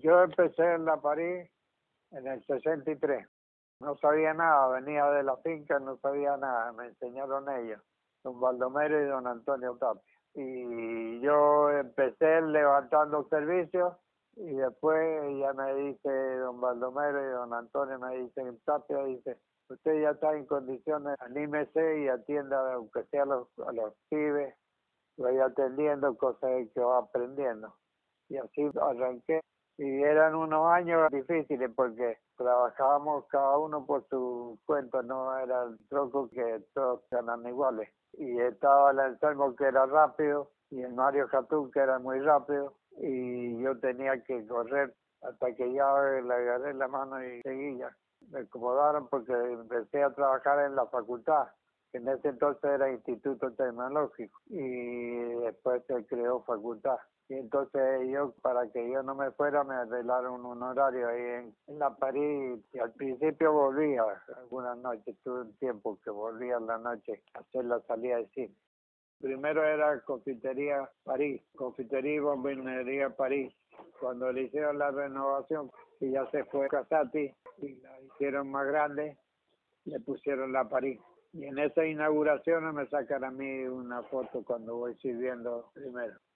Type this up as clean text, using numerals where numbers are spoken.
Yo empecé en la París en el 63. No sabía nada, venía de la finca, no sabía nada, me enseñaron ellos, don Baldomero y don Antonio Tapia. Y yo empecé levantando servicios y después ya me dice don Baldomero y don Antonio, me dicen, Tapia, dice, usted ya está en condiciones, anímese y atienda, aunque sea a los pibes, vaya atendiendo cosas que va aprendiendo. Y así arranqué. Y eran unos años difíciles porque trabajábamos cada uno por su cuenta, no era el troco que todos eran iguales. Y estaba el Anselmo que era rápido y el Mario Jatún que era muy rápido y yo tenía que correr hasta que ya le agarré la mano y seguía. Me acomodaron porque empecé a trabajar en la facultad, que en ese entonces era Instituto Tecnológico y después se creó facultad. Y entonces yo, para que yo no me fuera, me arreglaron un horario ahí en la París. Y al principio volvía, algunas noches, tuve un tiempo que volvía en la noche a hacer la salida de cine. Primero era Confitería París, Confitería y Bombonería París. Cuando le hicieron la renovación, y ya se fue Casati, y la hicieron más grande, le pusieron la París. Y en esa inauguración me sacan a mí una foto cuando voy sirviendo primero.